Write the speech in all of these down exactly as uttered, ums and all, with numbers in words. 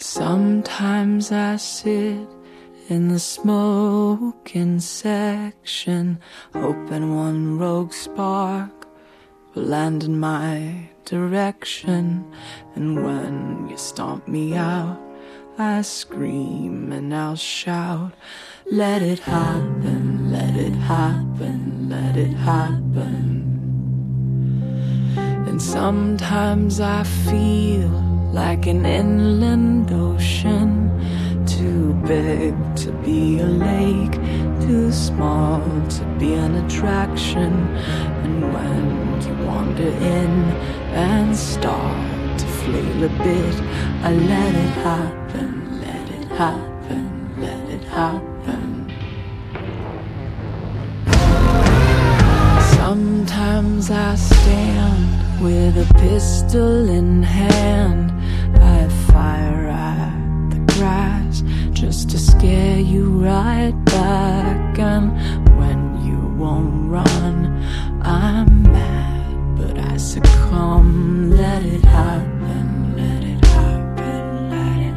Sometimes I sit in the smoking section, hoping one rogue spark will land in my direction. And when you stomp me out, I scream and I'll shout, let it happen, let it happen, let it happen. And sometimes I feel like an inland ocean, too big to be a lake, too small to be an attraction. And when you wander in and start to flail a bit, I let it happen, let it happen, let it happen. Sometimes I stand with a pistol in hand, I fire at the grass just to scare you right back. And when you won't run, I'm mad, but I succumb. Let it happen, let it happen, let it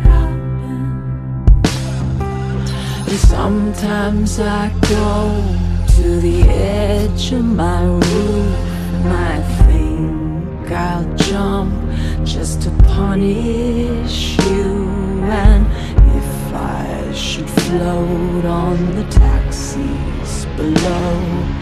happen. And sometimes I go to the edge of my roof and I think I'll jump just to punish you. And if I should float on the taxis below,